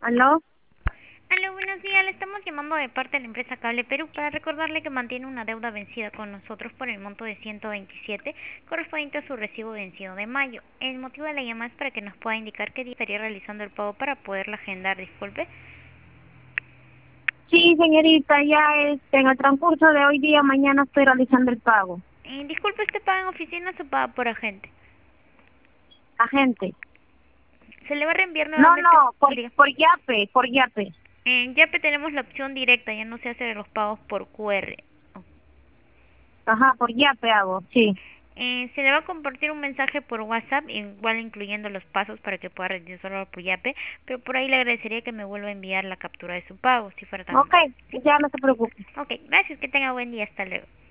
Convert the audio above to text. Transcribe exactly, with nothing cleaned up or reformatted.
¿Aló? Aló, buenos días. Le estamos llamando de parte de la empresa Cable Perú para recordarle que mantiene una deuda vencida con nosotros por el monto de ciento veintisiete, correspondiente a su recibo vencido de mayo. El motivo de la llamada es para que nos pueda indicar qué día estaría realizando el pago para poderla agendar. Disculpe. Sí, señorita, ya este, en el transcurso de hoy día, mañana estoy realizando el pago. Eh, disculpe, ¿usted paga en oficina o paga por agente? Agente. Se le va a reenviar No, nuevamente. no, por, Diga. por Yape, por Yape. En Yape tenemos la opción directa, ya no se hace los pagos por Q R. Ajá, por Yape hago, ¿Sí? sí. Eh, se le va a compartir un mensaje por WhatsApp, igual incluyendo los pasos para que pueda realizarlo por Yape, pero por ahí le agradecería que me vuelva a enviar la captura de su pago, si fuera tan Ok, amable. ¿Sí? ya no se preocupe. Ok, gracias, que tenga buen día, hasta luego.